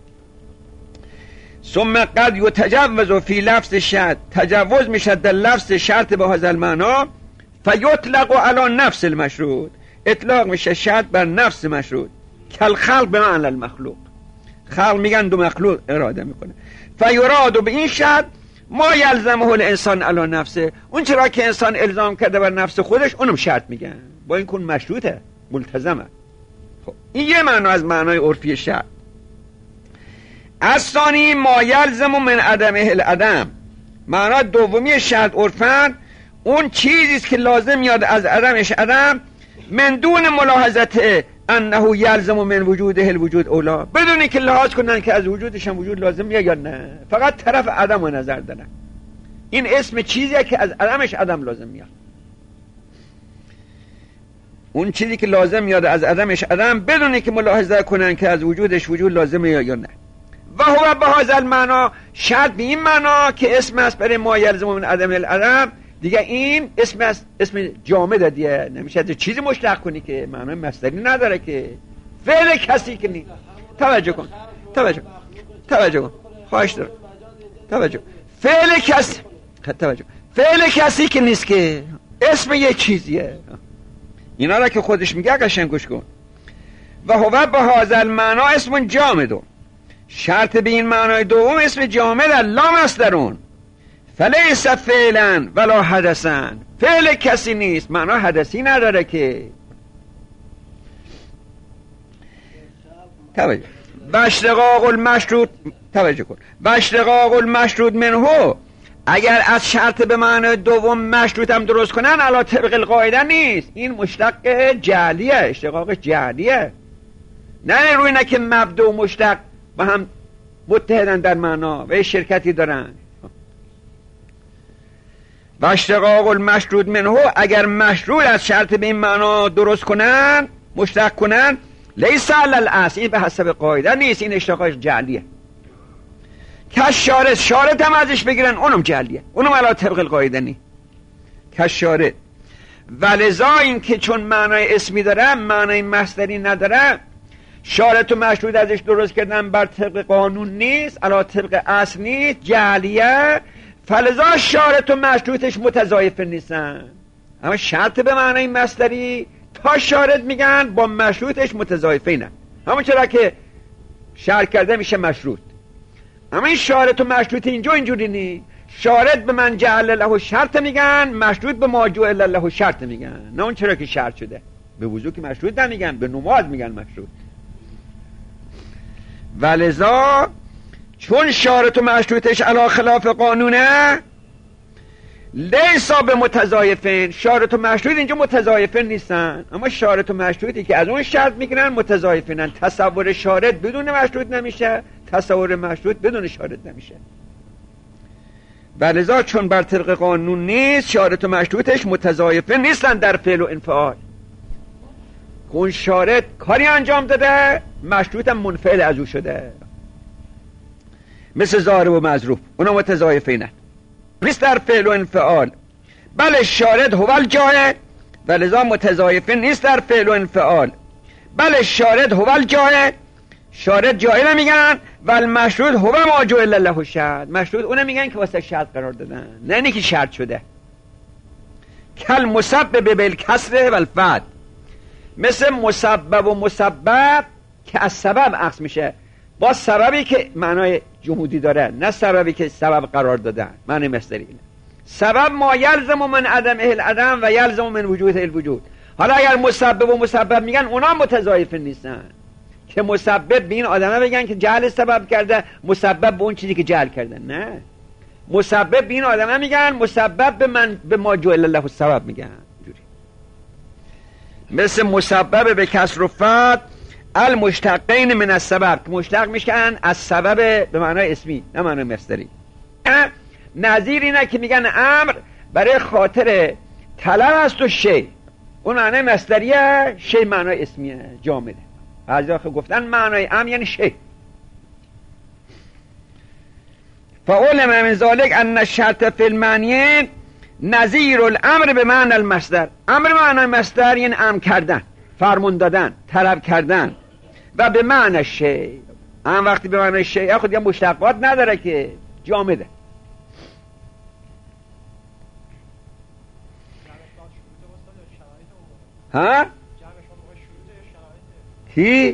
A: ثم قد یتجوز فی لفظ شرط، تجوز میشد در لفظ شرط به هذا المعنی، فیطلق علی نفس المشروط، اطلاق میشه شرط بر نفس مشروط، کل خلق به معنی المخلوق، خلق میگن دو مخلوق اراده میکنه. فیراد به این شرط ما یلزمه الانسان علی نفسه، اون چرا که انسان الزام کرده بر نفس خودش اونم شرط میگن، با این کن مشروطه ملتزمه. خب این یه معنی از معنای عرفی شرط. الثانی ما یلزم من عدمه العدم، معنی دومی شرط عرفاً اون چیزی است که لازم میاد از عدمش عدم، من دون ملاحظت انه یلزم من وجوده الوجود اولا، بدون که لحاظ کنن که از وجودش هم وجود لازم میاد یا نه، فقط طرف عدم رو نظر دارن. این اسم چیزیه که از عدمش عدم لازم میاد، اون چیزی که لازم میاد از عدمش عدم بدون که ملاحظه کنن که از وجودش وجود لازم میاد یا نه. و هو به هذا المعنی، شرط به این معنا که اسم است برای ما یلزم من عدم العدم، دیگه این اسم است، اسم جامد دیگه نمیشه چیزی مشتق کنی که معنای مصدری نداره، که فعل کسی که نیست. توجه کن توجه توجه کن خواهش دارم توجه. فعل کسی توجه فعل کسی که نیست که اسم یه چیزیه، اینا را که خودش میگه قشنگ گوش کن. و هو به هذا المعنی اسم جامد، شرط به این معنای دوم اسم جامد لا مصدرون، فلیس فعلا ولا حدثا، فعل کسی نیست، معنا حدثی نداره که. توجه باشتقاق المشروط، توجه کن باشتقاق المشروط منه، اگر از شرط به معنای دوم مشروط هم درست کنن علا طبق القاعده نیست، این مشتق جعلیه، اشتقاق جعلیه، نه روی نه که مبدا و مشتق با هم متحدن در معنا و شرکتی دارن. و اشتقاق المشروط منه، اگر مشروط از شرط به این معنا درست کنن مشتق کنن، لیس علی الاصل، این به حسب قاعده نیست، این اشتقاق جعلیه. کشارت، شارت هم ازش بگیرن اونم جعلیه، اونم علی طبق القاعده نیست کشارت. ولذا این که چون معنای اسمی داره معنای مصدری نداره، شارط و مشروط ازش درست کردن بر طبق قانون نیست، علا طبق اصل نیست، جعلیه، فلذا شارط و مشروطش متضایف نیستن. اما شرط به معنی مصدری تا شارط میگن با مشروطش متضایفه نه، همون چرا که شرط کرده میشه مشروط. اما این شارط و مشروط اینجا اینجوری نیست. شارط به من جعل له شرط میگن، مشروط به ما جعل له شرط میگن. نه اون چرا که شرط شده، به وضوح که مشروط نمیگن، به نماز میگن مشروط. ولذا چون شارط و مشروطش علی خلاف قانونه، لیسا به متضایفین، شارط و مشروط اینجا متضایفین نیستن، اما شارط و مشروطی که از اون شرط میگیرن متضایفینن. تصور شارط بدون مشروط نمیشه، تصور مشروط بدون شارط نمیشه. ولذا چون بر طبق قانون نیست، شارط و مشروطش متضایفین نیستن در فعل و انفعال. اون شارط کاری انجام داده، مشروطم منفعل از او شده، مثل ضارب و مضروب، اونا متضایفینن نیست در فعل و انفعال. بله شارط هو الجاهل، ولذا متضایفین نیست در فعل و انفعال. بله شارط هو الجاهل، شارط جاهل میگن، ول مشروط هو ما جعل له شرط، مشروط اون میگن که واسه شرط قرار دادن، نه اینی که شرط شده. کل مسبب بالکسر والفتح، مثل مسبب و مسبب که از سبب اخذ میشه، با سببی که معنای جمودی داره، نه سببی که سبب قرار دادن. معنی مصدری اینه. سبب ما یلزم من عدمه العدم و یلزم من وجوده الوجود. حالا اگر مسبب و مسبب میگن، اونا متضایف نیستن که مسبب به این آدمه بگن که جهل سبب کرده، مسبب به اون چیزی که جهل کرده. نه، مسبب به این آدمه میگن، مسبب به من به ما جعل له السبب میگن. جوری مثل مسبب به کسر و فتح المشتقین من السبب، که مشتق میشن از سبب به معنای اسمی، نه معنای مصدری. نظیر اینه که میگن امر برای خاطر طلب است و شی، اون معنای مصدریه، شی معنای اسمیه، جامده. از آخه گفتن معنای امر یعنی شی. فعلم من ذالک ان الشرط فی المعنی نظیر الامر به معنی المصدر. امر معنای مصدر یعنی امر کردن، فرمان دادن، طلب کردن، و به معنی شی. هم وقتی به معنی شی خود یه مشتقات نداره که جامده. ها؟ کی؟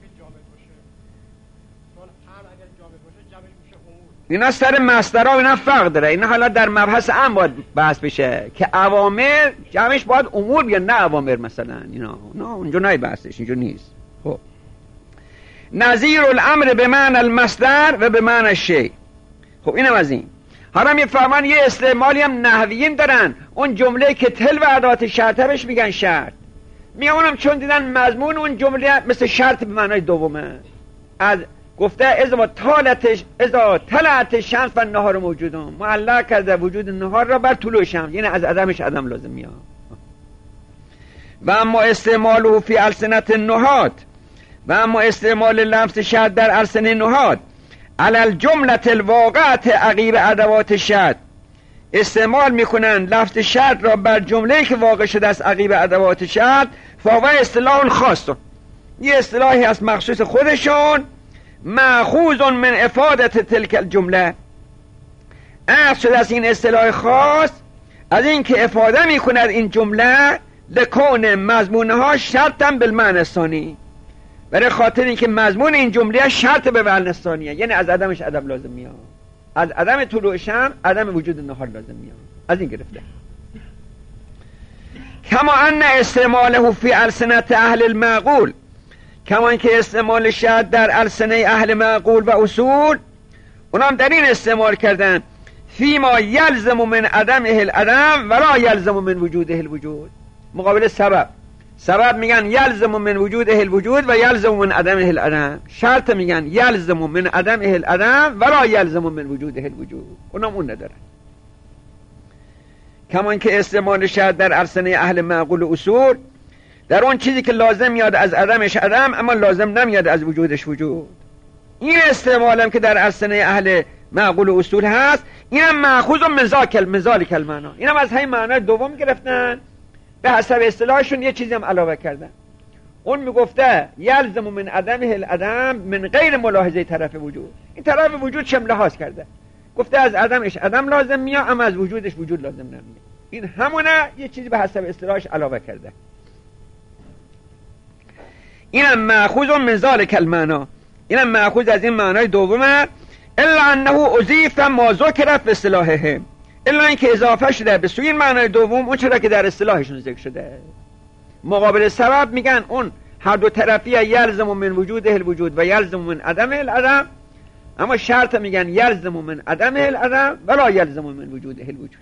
A: اینا سر مصدرها اینا فرق داره. اینا حالا در مبحث ام باید بحث بشه که اوامر جمعش باید امور بیان، نه اوامر مثلا. اینا نه اونجا نه بحثش، اینجا نیست. خب نظیر الامر به معنی المصدر و به معنی شی. خب اینم از این. حالا میفهمن یه استعمالی هم نحویین دارن، اون جمله که تل و ادات شرطه بهش میگن شرط. میامونم چون دیدن مضمون اون جمله مثل شرط به معنای دومه، از گفته ازا طالتش ازا طلعت شمس و نهار موجودم، معلق کرده وجود نهار را بر طلوع شمس، یعنی از عدمش عدم لازم میاد. و اما استعماله فی السنت النحات، و اما استعمال لفظ شرط در السنه نحات علی الجمله الواقعه عقیب ادوات شرط، استعمال میکنن لفظ شرط را بر جمله که واقع شده از عقیب ادوات شرط. فهو اصطلاح خاص، یه اصطلاحی از مخصوص خودشون، مأخوذ من افادت تلک الجمله، اخذ شده از این اصطلاح خاص، از این که افاده میکند این جمله لکون مضمونها شرطا بالمعنی الثانی، برای خاطر اینکه مضمون این جمله شرط به معنی الثانیه، یعنی از عدمش عدم لازم میاد، از عدم طلوع شمس عدم وجود نهار لازم میاد. از این گرفته. کما ان استعماله فی السنت اهل المعقول، کما اینکه استعمال شرط در السنه اهل معقول و اصول، اونام در این استعمال کردن فی ما یلزم من عدمه العدم ولا یلزم من وجوده الوجود، مقابل سبب. سبب میگن یلزم من وجوده الوجود و یلزم من عدمه العدم، شرط میگن یلزم من عدمه العدم ولا یلزم من وجوده الوجود، اونام اون ندارن. کمان که استعمال شرط در السنه اهل معقول و اصول، در اون چیزی که لازم میاد از عدمش عدم، اما لازم نمیاد از وجودش وجود. این استعمالم که در السنه اهل معقول و اصول هست، اینم مأخوذ من ذاکل من ذالک المعنی، اینم از همین معنی دوم گرفتن، به حسب اصطلاحشون یه چیزی هم علاوه کردن. اون میگفته یلزم من عدم العدم من غیر ملاحظه طرف وجود. این طرف وجود چم لحاظ کرده، گفته از عدمش عدم لازم میاد اما از وجودش وجود لازم نمیاد. این همونه یه چیزی به حسب اصطلاحش علاوه کرده. اینم مأخوذ من ذلک المعنا، اینم مأخوذ از این معنای دومه. الا انه اضیف ما ذکر فی اصطلاحهم، الا اینکه اضافه شده به سوی این معنای دوم اون چرا که در اصطلاحشون ذکر شده. مقابل سبب میگن اون هر دو طرفی یلزم من وجود الوجود و یلزم من عدم العدم، اما شرط میگن یلزم من عدم العدم ولا یلزم من وجود الوجود.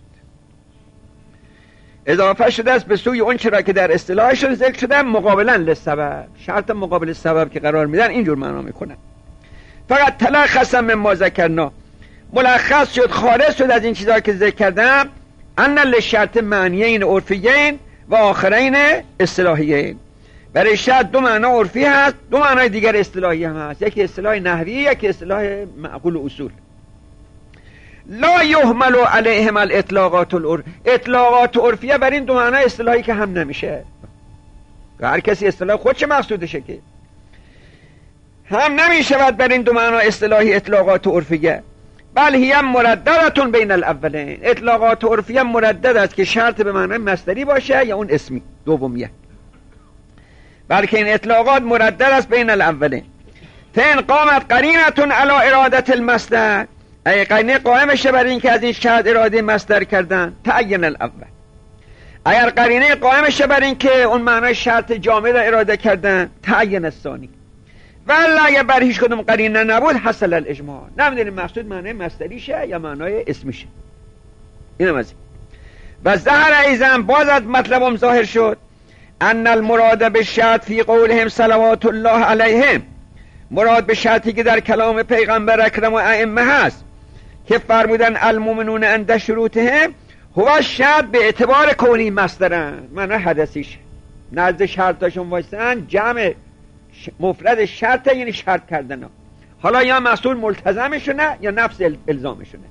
A: اضافه شده است به سوی اون چرا که در اصطلاحشون ذکر شده مقابلا للسبب. شرط مقابل سبب که قرار میدن اینجور معنا میکنن. فقط تلخص من ما ذکرنا، ملخص شد، خالص شد از این چیزا که ذکر کردم. ان للشرط معنیین عرفیین و آخرین اصطلاحیین. برای شرط دو معنا عرفی هست، دو معنای دیگر اصطلاحی هم هست، یکی اصطلاح نحوی یکی اصطلاح معقول و اصول. لا یحمل علیهم الاطلاقات العرف، اطلاقات عرفیه بر این دو معنای اصطلاحی که هم نمیشه. هر کسی اصطلاح خودش مقصودشه که هم نمیشود بر این دو معنا اصطلاحی اطلاقات عرفیه. بل هی مرددتون بین الاولین، اطلاقات عرفیه مردد است که شرط به معنای مصدری باشه یا اون اسمی دومیه، بلکه این اطلاقات مردد است بین الاولین. فان قامت قرینتون علی ارادت المصدر، ای قرینه قائم شه بر این که از این شرط اراده مصدر کردن تعین الاول. اگر قرینه قائم شه بر این که اون معنای شرط جامع را اراده کردن تعین الثانی. ولی اگر بر هیچ کدوم قرینه نبود حصل الاجماع، نمیدونیم مقصود معنای مصدری شه یا معنای اسمی شه. اینم از این. و ظهر ایزن باز از مطلبم ظاهر شد ان المراد به شرط فی قولهم صلوات الله علیهم، مراد به شرطی که در کلام پیغمبر اکرم و ائمه هست که فرمودن المؤمنون عند شروطهم هو شرط به اعتبار کونی مصدرن، معنی حدثیش نزد شرطاشون وایسن جمع مفرد شرطه، یعنی شرط کردن. حالا یا مسئول ملتزمشونه یا نفس الزامشونه.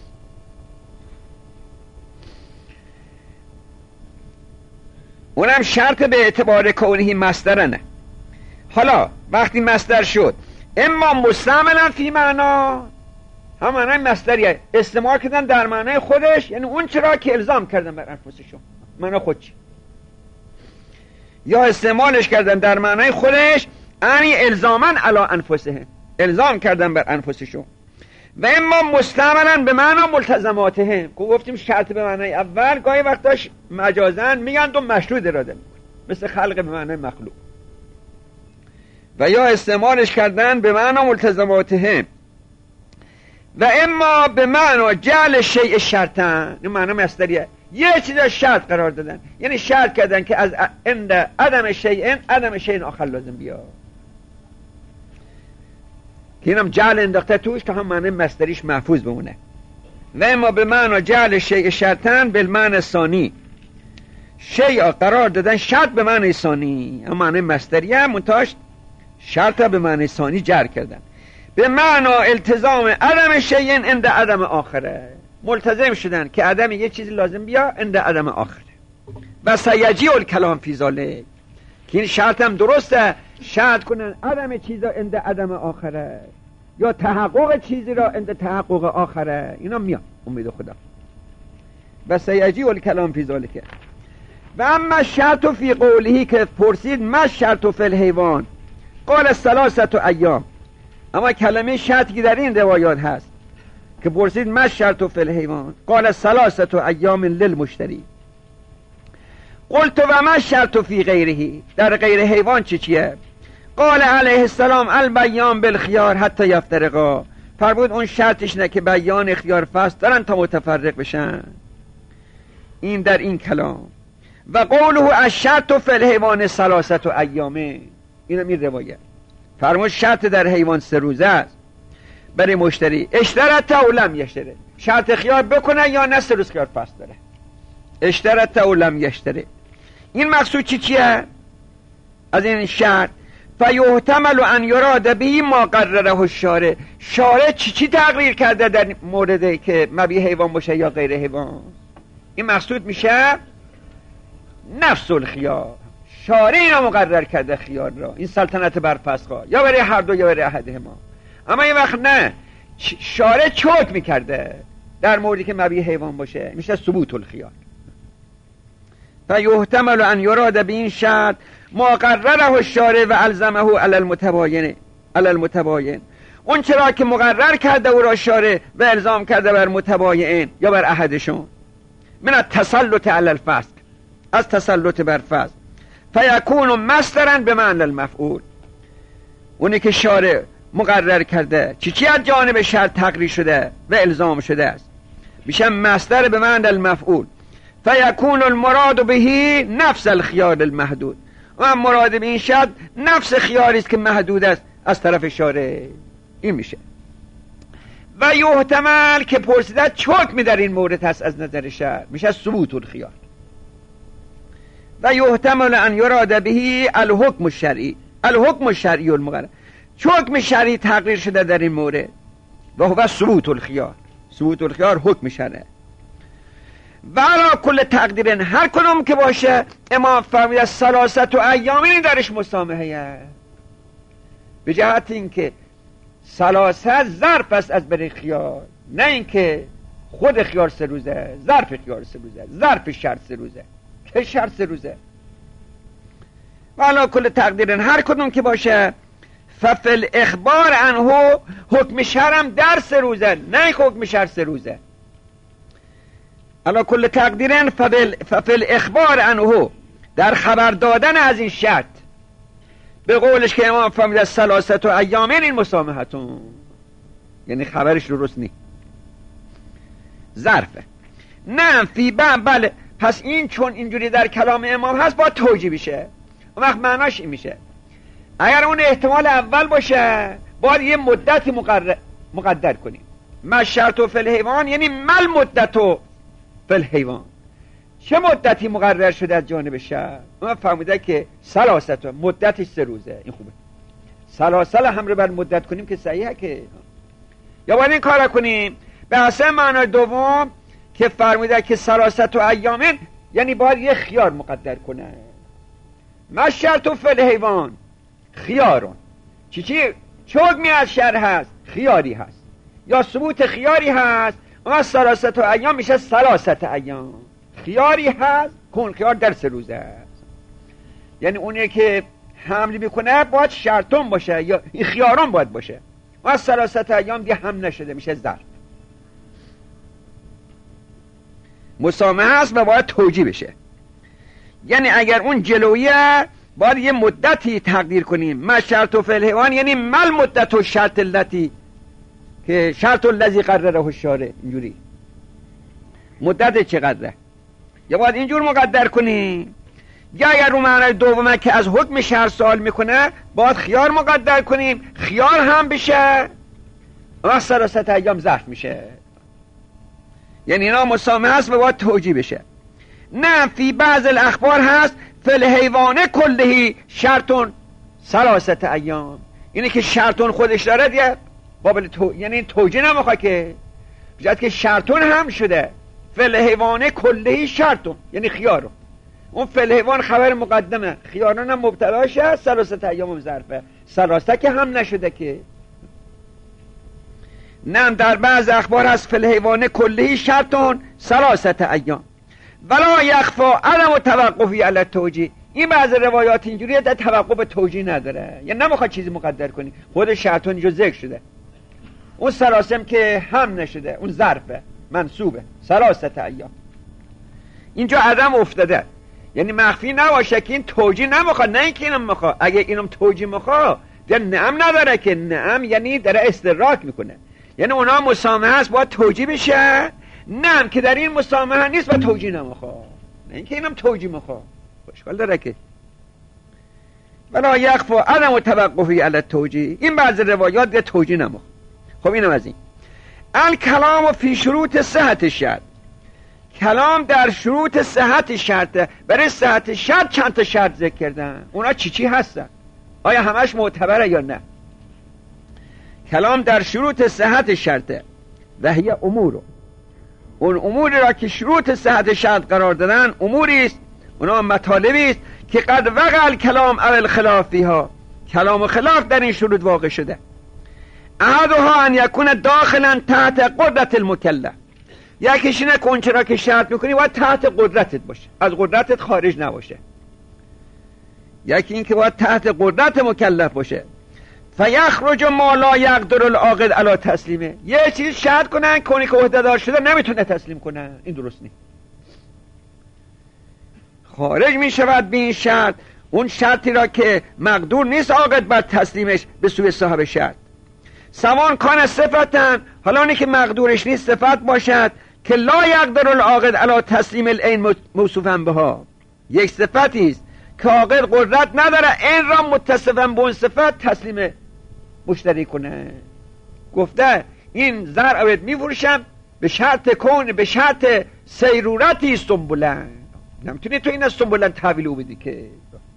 A: اونم شرط به اعتبار کونی مصدرنه. حالا وقتی مصدر شد اما مستعملا فی معنا، هم معنای مصدریه استعمال کردن در معنای خودش، یعنی اون چرا که الزام کردن بر انفسشون معنی خودش، یا استعمالش کردن در معنای خودش یعنی الزاما علی انفسهم، الزام کردن بر انفسشون. و اما مستعملا به معنا ملتزماتهم، که گفتیم شرط به معنای اول گاهی وقتاش مجازن میگن تو مشروط اراده میکن، مثل خلق به معنای مخلوق. و یا استعمالش کردن به معنا ملتزماتهم. و اما به معنا جعل شیء شرطن، این معنا مصدریه، یه چیز شرط قرار دادن، یعنی شرط کردن که از عند عدم شیء عدم شیء آخر لازم بیاد، که اینم جعل انداخته توش که هم معنی مصدریش محفوظ بمونه. و اما به معنا جعل شیء شرطن بالمعنی ثانی، شیء قرار دادن شرط به معنی ثانی، هم معنی مصدریه منتاش شرط به معنی ثانی جر کردن. به معنا التزام عدم شیء عند عدم آخره، ملتزم شدن که عدم یه چیزی لازم بیا عند عدم آخره. و سیجی الکلام فی ذلک، که این شرط هم درسته، شرط کنن عدم چیزا عند عدم آخره یا تحقق چیزی را عند تحقق آخره، اینا میاد امید خدا. و سیجی الکلام فی ذلک. و اما شرط فی قوله که پرسید ما شرط فی الحیوان قال ثلاثه ایام، اما کلمه شرطی که در این روایات هست که پرسید ما شرط فی الحیوان قال ثلاثه ایام للمشتری. قلت و ما شرط فی غیره، در غیر حیوان چی چیه؟ قال علیه السلام البیان بالخیار حتی یفترقا، فرمود اون شرطش نه که بیان اختیار فست دارن تا متفرق بشن. این در این کلام. و قوله الشرط فی الحیوان ثلاثه ایامه، اینم این روایت فرمود شرط در حیوان سه روزه است برای مشتری. اشترط او لم یشترط، شرط خیار بکنه یا نه سه روز خیار فست داره. اشترط او لم یشترط، این مقصود چی چیه از این شرط؟ فیحتمل ان یراد به ما قرره الشارع، شارع چی چی تقریر کرده در مورد که مبی حیوان باشه یا غیر حیوان. این مقصود میشه نفس الخیار، شارع اینا مقرر کرده خیار را، این سلطنت برفسخا، یا برای هر دو یا برای احدهما. اما این وقت نه، شارع چوک میکرده در موردی که مبیح حیوان باشه، میشه ثبوت الخیار. فیحتمل ان یراد به این شرط ما قرره الشارع و الزمه علی المتباین علی المتباین، اون چرا که مقرر کرده او را شارع و الزام کرده بر متباین یا بر احدشون، من التسلط علی الفسق، از تسلط بر فسق، فیکون مصدرا به معنی المفعول، اونی که شارع مقرر کرده چی چی از جانب شرع تقریر شده و الزام شده است، میشه مصدر به معنی المفعول. فیکون المراد بهی نفس الخیار المحدود، و مراد به این شرط نفس خیاری است که محدود است از طرف شارع. این میشه. و یحتمل که پرسیده چوک می در این مورد هست از نظر شرع، میشه ثبوت الخیار. و یحتمل ان یراد بهی الحکم الشرعی، الحکم الشرعی المقرر، حکم شرعی تقریر شده در این مورد، و هو ثبوت الخیار، ثبوت الخیار حکم شرعه. و علا کل تقدیر، هر کدوم که باشه امام فرموده ثلاثت و ایامین درش مسامحه، به جهت اینکه ثلاثت ظرف است از برای خیار، نه اینکه خود خیار سه روزه، ظرف خیار سه روزه، ظرف شرط سه روزه، که شرط سه روزه. و علا کل تقدیر هر کدوم که باشه ففل اخبار عنه حکم شرم در سه روزه، نه حکم شرع سه روزه. علا کل تقدیرن ففل, ففل اخبار عنه، در خبر دادن از این شرط، به قولش که امام فرموده ثلاثت و ایامین این مسامحتون، یعنی خبرش درست نی، ظرفه. نه فی بله، پس این چون اینجوری در کلام امام هست با توجیه بشه. اون وقت معناش این میشه اگر اون احتمال اول باشه باید یه مدتی مقرر مقدر کنیم. ما شرط و فل حیوان یعنی مل مدت و فل حیوان، چه مدتی مقرر شده از جانب شرع؟ اون فهمیده که ثلاثت مدتش سه روزه، این خوبه. سلاسل هم رو بر مدت کنیم که صحیحه که، یا باید این کار کنیم به اصلا معنای دوم که فرموده که ثلاثت و ایامین یعنی باید یه خیار مقدر کنه. ما شرط و فل حیوان خیارون، چی چی چه حکمی از شرع هست؟ خیاری هست یا ثبوت خیاری هست. اما ثلاثت و ایام میشه ثلاثت ایام، خیاری هست کن خیار در سه روزه است، یعنی اونی که حملی میکنه باید شرطون باشه یا این خیارون باید باشه. اما ثلاثت ایام دیگه هم نشده، میشه ظرف. مسامحه هست و باید توجیه بشه، یعنی اگر اون جلویه باید یه مدتی تقدیر کنیم. ما شرط و فعل حیوان یعنی مل مدت و شرط اللتی که شرط الذی قرره الشارع، اینجوری مدت چقدره، یا باید اینجور مقدر کنیم. یا اگر رو معنی دومه که از حکم شرع سوال میکنه باید خیار مقدر کنیم، خیار هم بشه و ثلاثت ایام ظرف میشه، یعنی اینا مسامحه است و باید توجیه بشه. نه فی بعض الاخبار هست فل حیوانه کلهی شرطون ثلاثت ایام، اینه که شرطون خودش داره دیگه بابل تو... یعنی توجیه نمیخواد که بجد که شرطون هم شده. فل حیوانه کلهی شرطون یعنی خیارون، اون فل حیوان خبر مقدمه، خیارون هم مبتلاشه، ثلاثت ایام هم ظرفه، ثلاثه که هم نشده که. نه در بعض اخبار هست فل حیوانه کلهی شرطون ثلاثت ایام ولا یخفا عدم توقفی علی توجیه. این بعض روایات اینجوریه در توقف توجیه نداره، یعنی نمیخواد چیزی مقدر کنی، خود شرطون اینجا ذکر شده، اون سلاسم که هم نشده اون ظرفه منصوبه ثلاثت ایام، اینجا عدم افتاده، یعنی مخفی نباشه که این توجیه نمیخواد، نه اینکه اینم میخواد. اگه اینم توجیه میخواد در نعم نداره که، نعم یعنی داره استدراک میکنه، یعنی اونا مسامحه است باید توجیه بشه، نه که در این مسامحه نیست و توجیه نمیخواد، نه اینکه اینم توجیه میخواد، اشکال داره که. ولا یخفا عدم توقفی علی توجیه، این بعض روایات دیگه توجیه نمیخواد. خب اینم از این. الکلام فی شروط صحت شرط، کلام در شروط صحت شرطه. برای صحت شرط چند تا شرط ذکر کردن، اونا چی چی هستن، آیا همش معتبره یا نه؟ کلام در شروط صحت شرطه و هی امور، اون اموری را که شروط صحت شرط قرار دادن اموری است اونا مطالبی است که قد وقع الکلام او الخلاف فیها، کلام و خلاف در این شروط واقع شده. احدها ان یکون داخلا تحت قدرت المکلف، یکیش اینه که اونچه را که شرط میکنی باید تحت قدرتت باشه، از قدرتت خارج نباشه. یکی این که باید تحت قدرت مکلف باشه. فیخرج ما لا یقدر العاقل علی تسلیمه، یه چیز شرط کنن کنی که عهده‌دار شده نمیتونه تسلیم کنه، این درست نیست. خارج میشود به این شرط اون شرطی را که مقدور نیست عاقل بر تسلیمش به سوی صاحب شرط. سوان کان صفتن، حالا اونی که مقدورش نیست صفت باشد که لا یقدر العاقل علی تسلیم العین موصوفا بها، یک صفتی است که عاقل قدرت نداره این را متصفا به اون صفت تسلیم مشتری کنه. گفته این زرع اوید میفروشم به شرط کون، به شرط سیرورتی سنبولن، نمیتونی تو این از سنبولن تحویل او بدی که.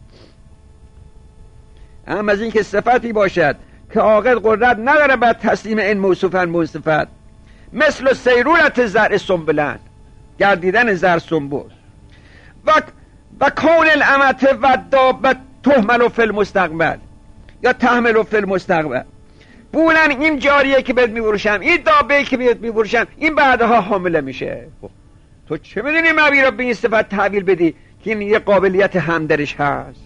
A: اما از این که صفتی باشد که عاقل قدرت نداره بر تسلیم این موصوفا به اون صفت، مثل سیرورت زرع سنبولن، گردیدن زر سنبول، و و کون الامت و دابه تحمل فی المستقبل یا تحمل فی المستقبل، بولن این جاریه که بهت میفروشم، این دابه که بهت میفروشم این بعدها حامله میشه. خب تو چه میدونی مبی را به این صفت تحویل بدی که این یه قابلیت همدرش هست؟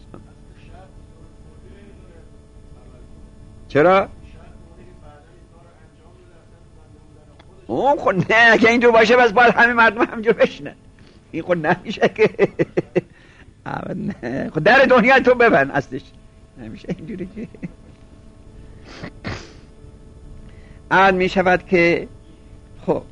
A: چرا؟ اون خود نه، اگه اینجور باشه بس باید همین مردم همینجور بشنن، این خود نمیشه که نه. خود در دنیا تو ببن اصلش نمیشه اینجوری که عد می شود که خب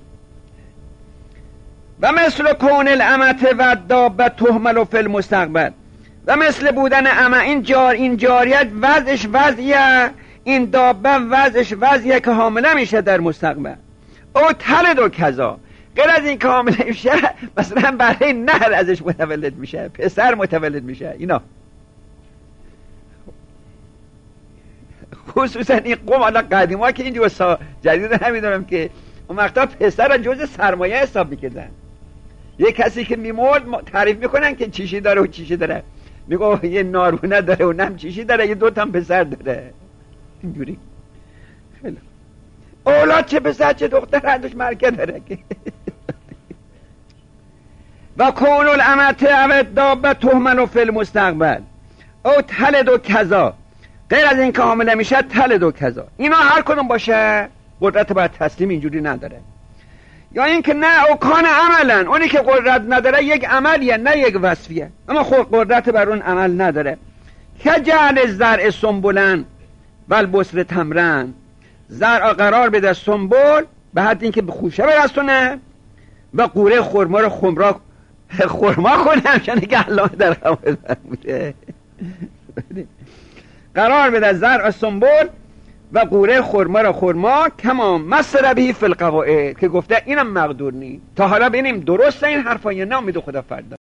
A: و مثل کون الامت و دابه تحمل فی المستقبل، و مثل بودن اما این جار این جاریت وضعش وضعیه، این دابه وضعش وضعیه که حامله میشه در مستقبل. او تلد و کذا، غیر از این که حامله میشه مثلا برای نهر ازش متولد میشه، پسر متولد میشه. اینا خصوصا این قوم حالا قدیم ها که اینجور سا جدید نمیدونم که اون وقتا پسر را جز سرمایه حساب میکردن. یه کسی که میمرد تعریف میکنن که چیشی داره و چیشی داره، میگو یه نارونه داره و نم چیشی داره، یه دوتا پسر داره. اینجوری خیلی اولاد چه پسر چه دختر هندوش مرکه داره که و کون الامت او دابه تحمل فی المستقبل او تلد و کذا، غیر از این که حامله میشه تلد و کذا. اینا هر کدوم باشه قدرت بر تسلیم اینجوری نداره. یا این که نه او کان عملا، اونی که قدرت نداره یک عملیه نه یک وصفیه، اما خود قدرت بر اون عمل نداره. که جعل زرع سنبولن و البصر تمرن، زرع قرار بده سنبول به حد این که به خوشه برسونه و قوره خرما رو خمرا خرما کنه، همچنه که علامه در قواعد فرموده قرار بده زرع سنبول و قوره خرما را خرما، کما مصر به فی القواعد، که گفته اینم مقدور نی. تا حالا ببینیم درسته این حرفا یا نه، امید خدا فردا.